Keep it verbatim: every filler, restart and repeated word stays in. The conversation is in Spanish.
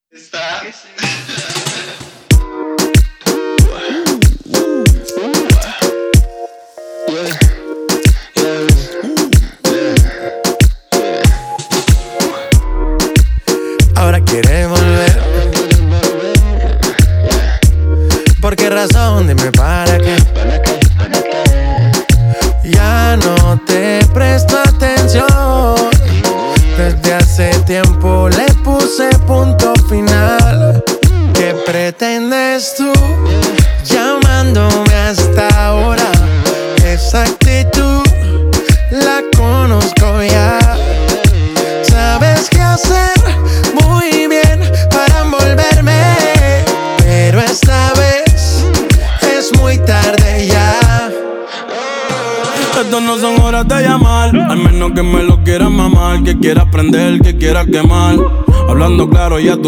Está. Ahora quiere volver. ¿Por qué razón? Dime para qué. Ya no te presto atención. Desde hace tiempo le puse punto final. ¿Qué pretendes tú llamándome hasta ahora? Esa actitud la conozco ya. Sabes qué hacer muy bien para envolverme, pero esta vez es muy tarde ya. Estas no son horas de llamar, al menos que me lo quieras mamar, que quieras prender, que quieras quemar. Hablando claro, ya tú